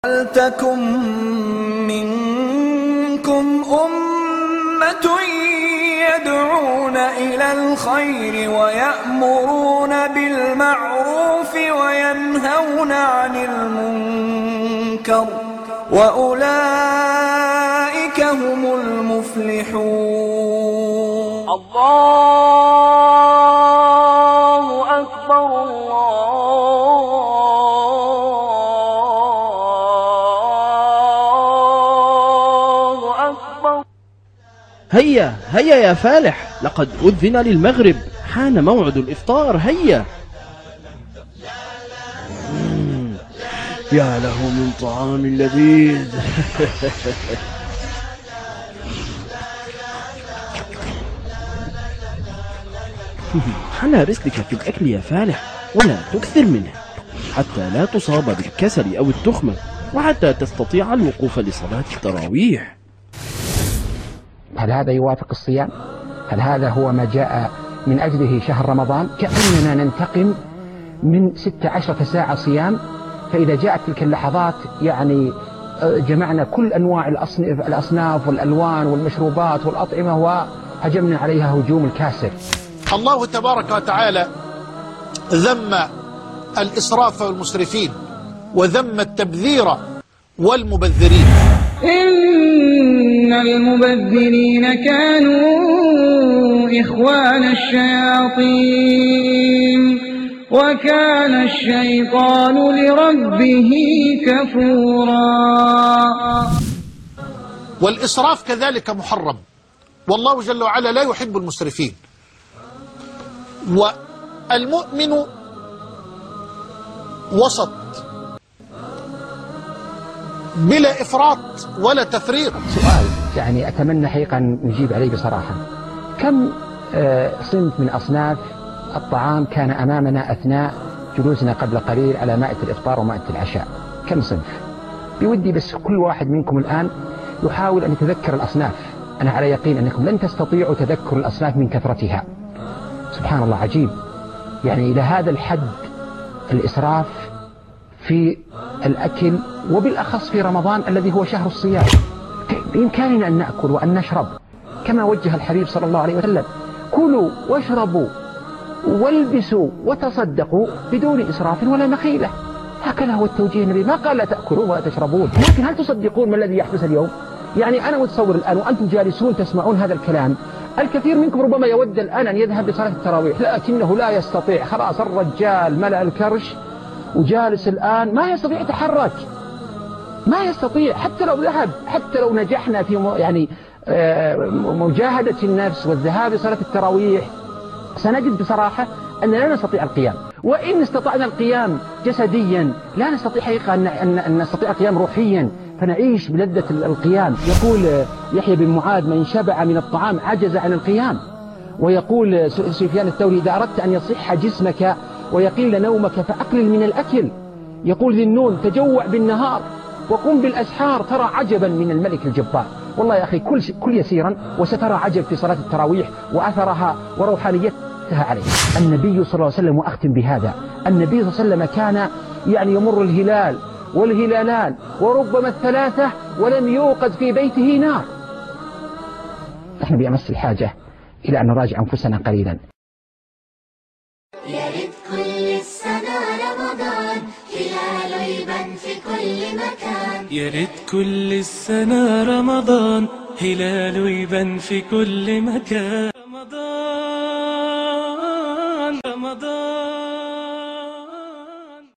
ولتكن منكم أمة يدعون إلى الخير ويأمرون بالمعروف وينهون عن المنكر وأولئك هم المفلحون. الله أكبر الله أكبر. هيا هيا يا فالح، لقد أذن للمغرب، حان موعد الإفطار. هيا. يا له من طعام لذيذ. حنى رسلك في الأكل يا فالح، ولا تكثر منه حتى لا تصاب بالكسل أو التخمة، وحتى تستطيع الوقوف لصلاة التراويح. هل هذا يوافق الصيام؟ هل هذا هو ما جاء من أجله شهر رمضان؟ كأننا ننتقم من 16 ساعة صيام، فإذا جاءت تلك اللحظات يعني جمعنا كل أنواع الأصناف والألوان والمشروبات والأطعمة وهجمنا عليها هجوم الكاسر. الله تبارك وتعالى ذم الإسراف والمسرفين وذم التبذير والمبذرين. إن المبذرين كانوا إخوان الشياطين وكان الشيطان لربه كفورا. والإسراف كذلك محرم، والله جل وعلا لا يحب المسرفين. والمؤمن وسط بلا إفراط ولا تفريط. سؤال يعني أتمنى حقيقة أن نجيب عليه بصراحة. كم صنف من أصناف الطعام كان أمامنا أثناء جلوسنا قبل قليل على مائدة الإفطار ومائدة العشاء؟ كم صنف؟ بودي بس كل واحد منكم الآن يحاول أن يتذكر الأصناف. أنا على يقين أنكم لن تستطيعوا تذكر الأصناف من كثرتها. سبحان الله، عجيب يعني إلى هذا الحد الإسراف في الأكل، وبالأخص في رمضان الذي هو شهر الصيام. بإمكاننا أن نأكل وأن نشرب كما وجه الحبيب صلى الله عليه وسلم: كلوا واشربوا والبسوا وتصدقوا بدون إسراف ولا مخيلة. هكذا هو التوجيه النبي، ما قال لا تأكلون ولا تشربون. لكن هل تصدقون ما الذي يحدث اليوم؟ يعني أنا متصور الآن وأنتم جالسون تسمعون هذا الكلام، الكثير منكم ربما يود الآن أن يذهب لصلاة التراويح، لكنه لا يستطيع. خلاص الرجال ملأ الكرش وجالس الآن ما يستطيع يتحرك، ما يستطيع حتى لو ذهب، حتى لو نجحنا في يعني مجاهدة النفس والذهاب لصلاة التراويح، سنجد بصراحة أن لا نستطيع القيام. وإن استطعنا القيام جسديا لا نستطيع حقيقة أن نستطيع القيام روحيا، فنعيش بلذة القيام. يقول يحيى بن معاذ: من شبع من الطعام عجز عن القيام. ويقول سفيان الثوري: إذا أردت أن يصح جسمك ويقل نومك فأقلل من الأكل. يقول ذي النون: تجوع بالنهار وقم بالأسحار ترى عجبا من الملك الجبار. والله يا أخي كل يسيرا وسترى عجب في صلاة التراويح وأثرها وروحانيتها عليه. النبي صلى الله عليه وسلم، وأختم بهذا، النبي صلى الله عليه وسلم كان يعني يمر الهلال والهلالان وربما الثلاثة ولم يوقد في بيته نار. نحن بأمس الحاجة إلى أن نراجع أنفسنا قليلا. يا ريت كل السنة رمضان هلاله يبان في كل مكان. يا ريت كل السنة رمضان هلاله يبان في كل مكان. رمضان رمضان